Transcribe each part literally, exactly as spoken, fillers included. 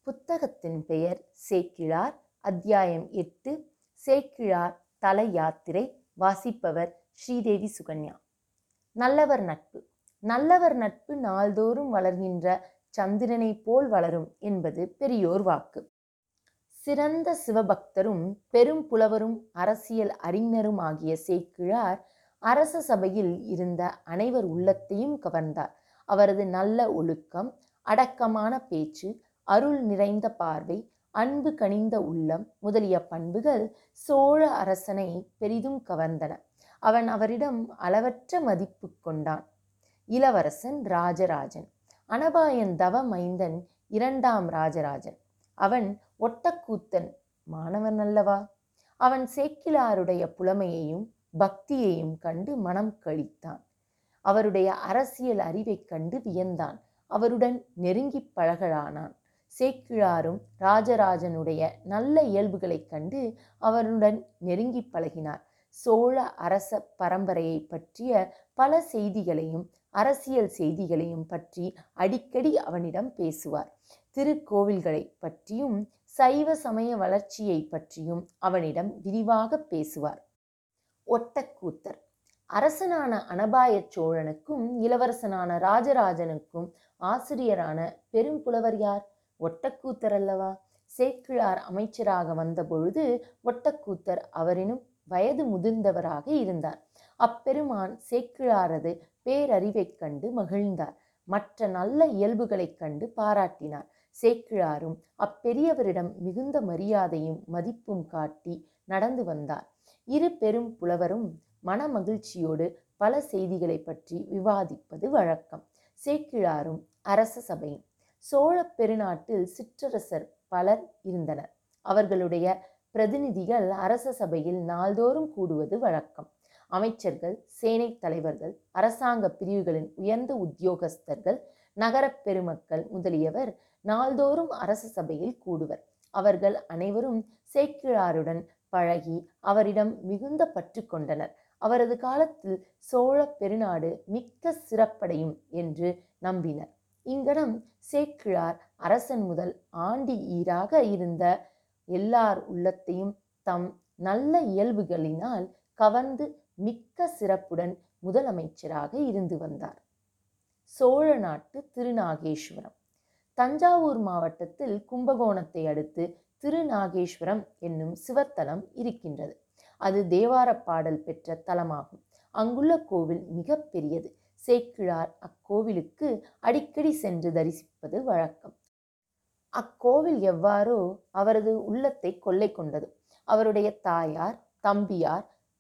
புத்தகத்தின் பெயர் சேக்கிழார். அத்தியாயம் எட்டு. சேக்கிழார் தல யாத்திரை. வாசிப்பவர் ஸ்ரீதேவி சுகன்யா. நல்லவர் நட்பு. நல்லவர் நட்பு நாள்தோறும் வளர்கின்ற சந்திரனை போல் வளரும் என்பது பெரியோர் வாக்கு. சிறந்த சிவபக்தரும் பெரும் புலவரும் அரசியல் அறிஞரும் ஆகிய சேக்கிழார் அரச சபையில் இருந்த அனைவர் உள்ளத்தையும் கவர்ந்தார். அவரது நல்ல ஒழுக்கம், அடக்கமான பேச்சு, அருள் நிறைந்த பார்வை, அன்பு கனிந்த உள்ளம் முதலிய பண்புகள் சோழ அரசனை பெரிதும் கவர்ந்தன. அவன் அவரிடம் அளவற்ற மதிப்பு கொண்டான். இளவரசன் ராஜராஜன். அனபாயன் தவ மைந்தன் இரண்டாம் ராஜராஜன். அவன் ஒட்டக்கூத்தன் மாணவன் அல்லவா? அவன் சேக்கிழாருடைய புலமையையும் பக்தியையும் கண்டு மனம் கழித்தான். அவருடைய அரசியல் அறிவைக் கண்டு வியந்தான். அவருடன் நெருங்கி பழகலானான். சேக்கிழாரும் ராஜராஜனுடைய நல்ல இயல்புகளைக் கண்டு அவருடன் நெருங்கி பழகினார். சோழ அரச பரம்பரையை பற்றிய பல செய்திகளையும் அரசியல் செய்திகளையும் பற்றி அடிக்கடி அவனிடம் பேசுவார். திருக்கோவில்களை பற்றியும் சைவ சமய வளர்ச்சியை பற்றியும் அவனிடம் விரிவாக பேசுவார். ஒட்டக்கூத்தர். அரசனான அனபாய சோழனுக்கும் இளவரசனான ராஜராஜனுக்கும் ஆசிரியரான பெரும் புலவர் யார்? ஒட்டக்கூத்தர் அல்லவா? சேக்கிழார் அமைச்சராக வந்தபொழுது ஒட்டக்கூத்தர் அவரினும் வயது முதிர்ந்தவராக இருந்தார். அப்பெருமான் சேக்கிழாரது பேரறிவைக் கண்டு மகிழ்ந்தார். மற்ற நல்ல இயல்புகளைக் கண்டு பாராட்டினார். சேக்கிழாரும் அப்பெரியவரிடம் மிகுந்த மரியாதையும் மதிப்பும் காட்டி நடந்து வந்தார். இரு பெரும் புலவரும் மன மகிழ்ச்சியோடு பல செய்திகளை பற்றி விவாதிப்பது வழக்கம். சேக்கிழாரும் அரச சபையும். சோழ பெருநாட்டில் சிற்றரசர் பலர் இருந்தனர். அவர்களுடைய பிரதிநிதிகள் அரச சபையில் நாள்தோறும் கூடுவது வழக்கம். அமைச்சர்கள், சேனை தலைவர்கள், அரசாங்க பிரிவுகளின் உயர்ந்த உத்தியோகஸ்தர்கள், நகரப் பெருமக்கள் முதலியவர் நாள்தோறும் அரச சபையில் கூடுவர். அவர்கள் அனைவரும் சேக்கிழாருடன் பழகி அவரிடம் மிகுந்த பற்று கொண்டனர். அவரது காலத்தில் சோழ பெருநாடு மிக்க சிறப்படையும் என்று நம்பினர். இங்கனம் சேக்கிழார் அரசன் முதல் ஆண்டி ஈராக இருந்த எல்லார் உள்ளத்தையும் தம் நல்ல இயல்புகளினால் கவர்ந்து மிக்க சிறப்புடன் முதலமைச்சராக இருந்து வந்தார். சோழ நாட்டு திருநாகேஸ்வரம். தஞ்சாவூர் மாவட்டத்தில் கும்பகோணத்தை அடுத்து திருநாகேஸ்வரம் என்னும் சிவத்தலம் இருக்கின்றது. அது தேவார பாடல் பெற்ற தலமாகும். அங்குள்ள கோவில் மிக பெரியது. சேக்கிழார் அக்கோவிலுக்கு அடிக்கடி சென்று தரிசிப்பது வழக்கம். அக்கோவில் எவ்வாறோ அவரது உள்ளத்தை கொள்ளை கொண்டது. அவருடைய தாயார், தம்பியார்,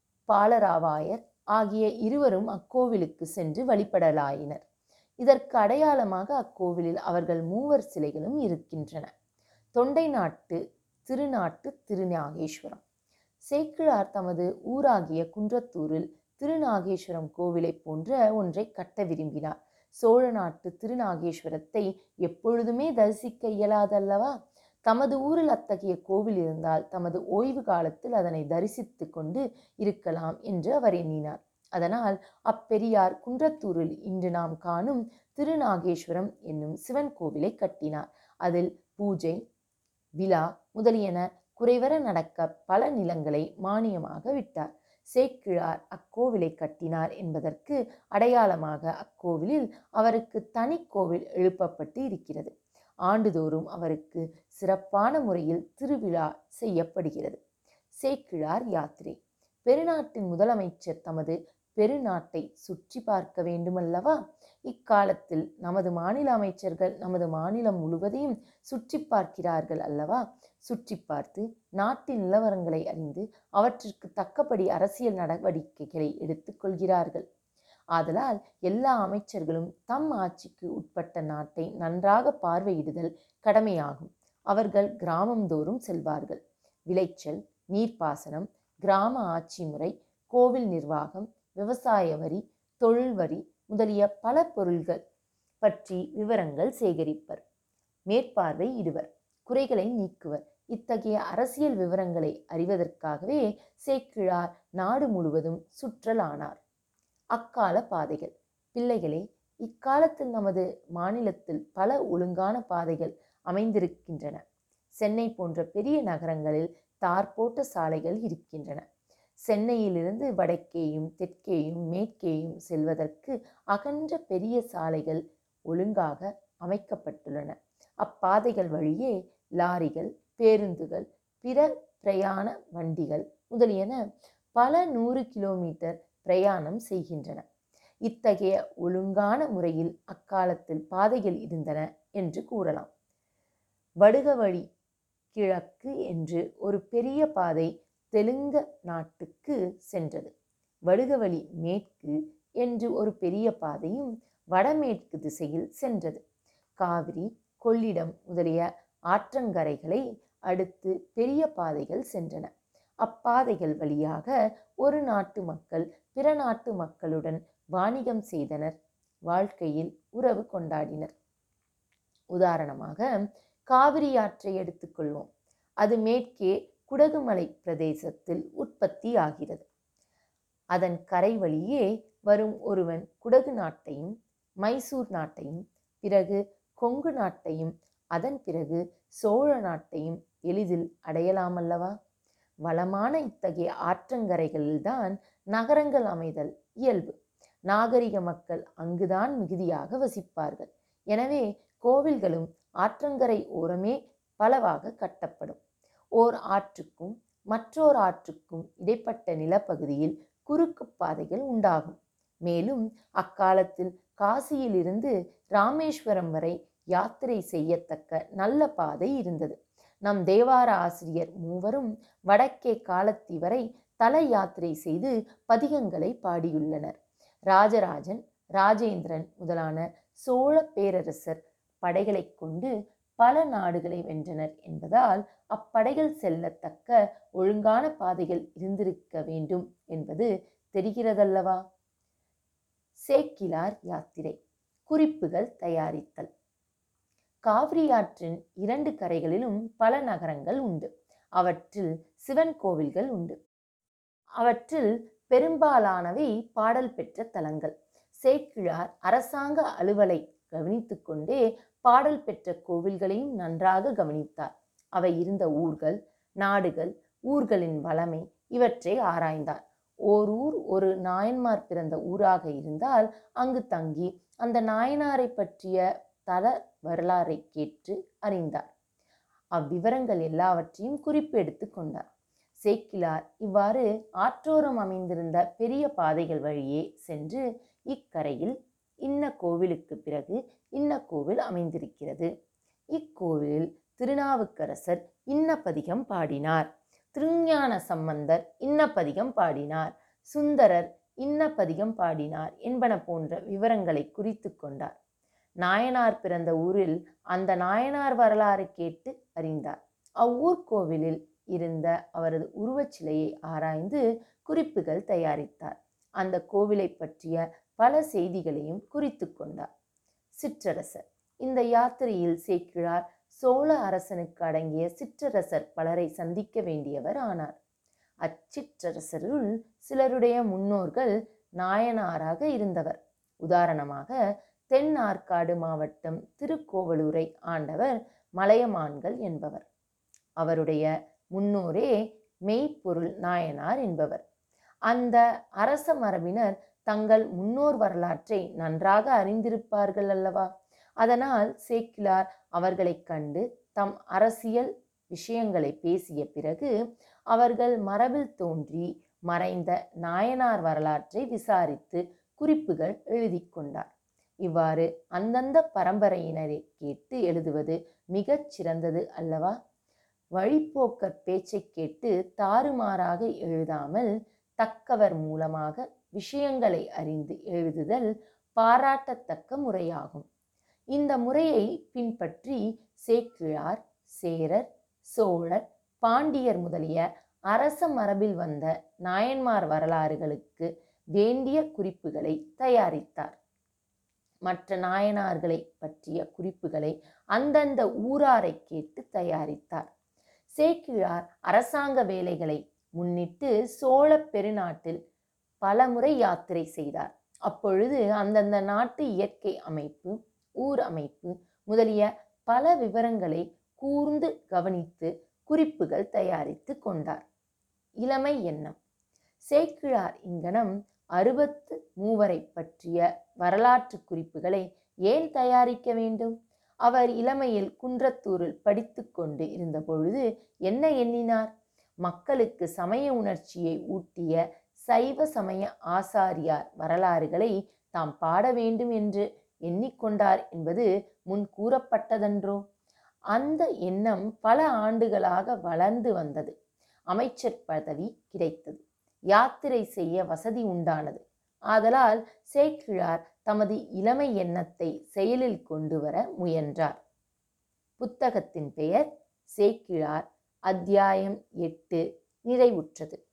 பாலராவாயர் ஆகிய இருவரும் அக்கோவிலுக்கு சென்று வழிபடலாயினர். இதற்கு அடையாளமாக அக்கோவிலில் அவர்கள் மூவர் சிலைகளும் இருக்கின்றன. தொண்டை நாட்டு திருநாட்டு திருநாகேஸ்வரம். சேக்கிழார் தமது ஊராகிய குன்றத்தூரில் திருநாகேஸ்வரம் கோவிலை போன்ற ஒன்றை கட்ட விரும்பினார். சோழ நாட்டு திருநாகேஸ்வரத்தை எப்பொழுதுமே தரிசிக்க இயலாதல்லவா? தமது ஊரில் அத்தகைய கோவில் இருந்தால் தமது ஓய்வு காலத்தில் அதனை தரிசித்து கொண்டு இருக்கலாம் என்று அவர் எண்ணினார். அதனால் அப்பெரியார் குன்றத்தூரில் இன்று நாம் காணும் திருநாகேஸ்வரம் என்னும் சிவன் கோவிலை கட்டினார். அதில் பூஜை, விழா முதலியன குறைவர நடக்க பல நிலங்களை மானியமாக விட்டார். சேக்கிழார் அக்கோவிலை கட்டினார் என்பதற்கு அடையாளமாக அக்கோவிலில் அவருக்கு தனி கோவில் எழுப்பப்பட்டு இருக்கிறது. ஆண்டுதோறும் அவருக்கு சிறப்பான முறையில் திருவிழா செய்யப்படுகிறது. சேக்கிழார் யாத்திரை. பெருநாட்டின் முதலமைச்சர் தமது பெருநாட்டை சுற்றி பார்க்க வேண்டுமல்லவா? இக்காலத்தில் நமது மாநில அமைச்சர்கள் நமது மாநிலம் முழுவதையும் சுற்றி பார்க்கிறார்கள் அல்லவா? சுற்றி பார்த்து நாட்டின் நிலவரங்களை அறிந்து அவற்றிற்கு தக்கபடி அரசியல் நடவடிக்கைகளை எடுத்துக் கொள்கிறார்கள். ஆதலால் எல்லா அமைச்சர்களும் தம் ஆட்சிக்கு உட்பட்ட நாட்டை நன்றாக பார்வையிடுதல் கடமையாகும். அவர்கள் கிராமந்தோறும் செல்வார்கள். விளைச்சல், நீர்ப்பாசனம், கிராம ஆட்சி முறை, கோவில் நிர்வாகம், விவசாய வரி, தொழில் வரி முதலிய பல பொருள்கள் பற்றி விவரங்கள் சேகரிப்பர். மேற்பார்வை இடுவர். குறைகளை நீக்குவர். இத்தகைய அரசியல் விவரங்களை அறிவதற்காகவே சேக்கிழார் நாடு முழுவதும் சுற்றலானார். அக்கால பாதைகள். பிள்ளைகளே, இக்காலத்தில் நமது மாநிலத்தில் பல ஒழுங்கான பாதைகள் அமைந்திருக்கின்றன. சென்னை போன்ற பெரிய நகரங்களில் தார் போட்ட சாலைகள் இருக்கின்றன. சென்னையிலிருந்து வடக்கேயும் தெற்கேயும் மேற்கேயும் செல்வதற்கு அகன்ற பெரிய சாலைகள் ஒழுங்காக அமைக்கப்பட்டுள்ளன. அப்பாதைகள் வழியே லாரிகள், பேருந்துகள், பிற பிரயாண வண்டிகள் முதலியன பல நூறு கிலோமீட்டர் பிரயாணம் செய்கின்றன. இத்தகைய ஒழுங்கான முறையில் அக்காலத்தில் பாதைகள் இருந்தன என்று கூறலாம். வடுகவழி கிழக்கு என்று ஒரு பெரிய பாதை தெலுங்க நாட்டுக்கு சென்றது. வடுகவழி மேற்கு என்று ஒரு பெரிய பாதையும் வடமேற்கு திசையில் சென்றது. காவிரி, கொள்ளிடம் முதலிய ஆற்றங்கரைகளை அடுத்து பெரிய பாதைகள் சென்றன. அப்பாதைகள் வழியாக ஒரு நாட்டு மக்கள் பிற நாட்டு மக்களுடன் வாணிகம் செய்தனர், வாழ்க்கையில் உறவு கொண்டாடினர். உதாரணமாக காவிரி ஆற்றை எடுத்துக்கொள்வோம். அது மேற்கே குடகுமலை பிரதேசத்தில் உற்பத்தி ஆகிறது. அதன் கரை வழியே வரும் ஒருவன் குடகு நாட்டையும் மைசூர் நாட்டையும் பிறகு கொங்கு நாட்டையும் அதன் பிறகு சோழ நாட்டையும் எளிதில் அடையலாமல்லவா? வளமான இத்தகைய ஆற்றங்கரைகளில்தான் நகரங்கள் அமைதல் இயல்பு. நாகரிக மக்கள் அங்குதான் மிகுதியாக வசிப்பார்கள். எனவே கோவில்களும் ஆற்றங்கரை ஓரமே பலவாக கட்டப்படும். ஓர் ஆற்றுக்கும் மற்றோர் ஆற்றுக்கும் இடைப்பட்ட நிலப்பகுதியில் குறுக்கு பாதைகள் உண்டாகும். மேலும் அக்காலத்தில் காசியிலிருந்து ராமேஸ்வரம் வரை யாத்திரை செய்யத்தக்க நல்ல பாதை இருந்தது. நம் தேவார ஆசிரியர் மூவரும் வடக்கே காலத்தி வரை தல யாத்திரை செய்து பதிகங்களை பாடியுள்ளனர். ராஜராஜன், ராஜேந்திரன் முதலான சோழ பேரரசர் படைகளை கொண்டு பல நாடுகளை வென்றனர் என்பதால் அப்படைகள் செல்லத்தக்க ஒழுங்கான பாதைகள் இருந்திருக்க வேண்டும் என்பது தெரிகிறதல்லவா? சேக்கிழார் யாத்திரை. குறிப்புகள் தயாரித்தல். காவிரி ஆற்றின் இரண்டு கரைகளிலும் பல நகரங்கள் உண்டு. அவற்றில் சிவன் கோவில்கள் உண்டு. அவற்றில் பெரும்பாலானவை பாடல் பெற்ற தலங்கள். சேக்கிழார் அரசாங்க அலுவலை கவனித்து கொண்டே பாடல் பெற்ற கோவில்களையும் நன்றாக கவனித்தார். அவை இருந்த ஊர்கள், நாடுகள், ஊர்களின் வளமை இவற்றை ஆராய்ந்தார். ஓர் ஊர் ஒரு நாயன்மார் பிறந்த ஊராக இருந்தால் அங்கு தங்கி அந்த நாயனாரை பற்றிய தல வரலாறை கேட்டு அறிந்தார். அவ்விவரங்கள் எல்லாவற்றையும் குறிப்பெடுத்து கொண்டார். சேக்கிழார் இவ்வாறு ஆற்றோரம் அமைந்திருந்த பெரிய பாதைகள் வழியே சென்று இக்கரையில் இன்ன கோவிலுக்கு பிறகு இன்ன கோவில் அமைந்திருக்கிறது, இக்கோவிலில் திருநாவுக்கரசர் இன்ன பதிகம் பாடினார், திருஞான சம்பந்தர் இன்ன பதிகம் பாடினார், சுந்தரர் இன்ன பதிகம் பாடினார் என்பன போன்ற விவரங்களை குறித்து கொண்டார். நாயனார் பிறந்த ஊரில் அந்த நாயனார் வரலாறு கேட்டு அறிந்தார். அவ்வூர் கோவிலில் இருந்த அவரது உருவச்சிலையை ஆராய்ந்து குறிப்புகள் தயாரித்தார். அந்த கோவிலை பற்றிய பல செய்திகளையும் குறித்து கொண்டார். சிற்றரசர். இந்த யாத்திரையில் சேக்கிழார் சோழ அரசனுக்கு அடங்கிய சிற்றரசர் பலரை சந்திக்க வேண்டியவர் ஆனார். அச்சிற்றரசருள் சிலருடைய முன்னோர்கள் நாயனாராக இருந்தவர். உதாரணமாக தென் ஆற்காடு மாவட்டம் திருக்கோவலூரை ஆண்டவர் மலையமான்கள் என்பவர். அவருடைய முன்னோரே மெய்ப்பொருள் நாயனார் என்பவர். அந்த அரச மரபினர் தங்கள் முன்னோர் வரலாற்றை நன்றாக அறிந்திருப்பார்கள் அல்லவா? அதனால் சேக்கிழார் அவர்களை கண்டு தம் அரசியல் விஷயங்களை பேசிய பிறகு அவர்கள் மரபில் தோன்றி மறைந்த நாயனார் வரலாற்றை விசாரித்து குறிப்புகள் எழுதி கொண்டார். இவ்வாறு அந்தந்த பரம்பரையினரை கேட்டு எழுதுவது மிகச் சிறந்தது அல்லவா? வழிப்போக்கர் பேச்சை கேட்டு தாறுமாறாக எழுதாமல் தக்கவர் மூலமாக விஷயங்களை அறிந்து எழுதுதல் பாராட்டத்தக்க முறையாகும். இந்த முறையை பின்பற்றி சேக்கிழார் சேரர், சோழர், பாண்டியர் முதலிய அரச மரபில் வந்த நாயன்மார் வரலாறுகளுக்கு வேண்டிய குறிப்புகளை தயாரித்தார். மற்ற நாயனார்களை பற்றிய குறிப்புகளை அந்தந்த ஊராரை கேட்டு தயாரித்தார். சேக்கிழார் அரசாங்க வேலைகளை முன்னிட்டு சோழ பெருநாட்டில் பல முறை யாத்திரை செய்தார். அப்பொழுது அந்தந்த நாட்டு இயற்கை அமைப்பு, ஊர் அமைப்பு முதலிய பல விவரங்களை கூர்ந்து கவனித்து குறிப்புகள் தயாரித்து கொண்டார். இளமை எண்ணம். சேக்கிழார் இங்கனம் அறுபத்து மூவரை பற்றிய வரலாற்று குறிப்புகளை ஏன் தயாரிக்க வேண்டும்? அவர் இளமையில் குன்றத்தூரில் படித்து கொண்டு இருந்த பொழுது என்ன எண்ணினார்? மக்களுக்கு சமய உணர்ச்சியை ஊட்டிய சைவ சமய ஆசாரியார் வரலாறுகளை தாம் பாட வேண்டும் என்று எண்ணிக்கொண்டார் என்பது முன் கூறப்பட்டதன்றோ? அந்த எண்ணம் பல ஆண்டுகளாக வளர்ந்து வந்தது. அமைச்சர் பதவி கிடைத்தது. யாத்திரை செய்ய வசதி உண்டானது. ஆதலால் சேக்கிழார் தமது இளமை எண்ணத்தை செயலில் கொண்டு வர முயன்றார். புத்தகத்தின் பெயர் சேக்கிழார். அத்தியாயம் எட்டு நிறைவுற்றது.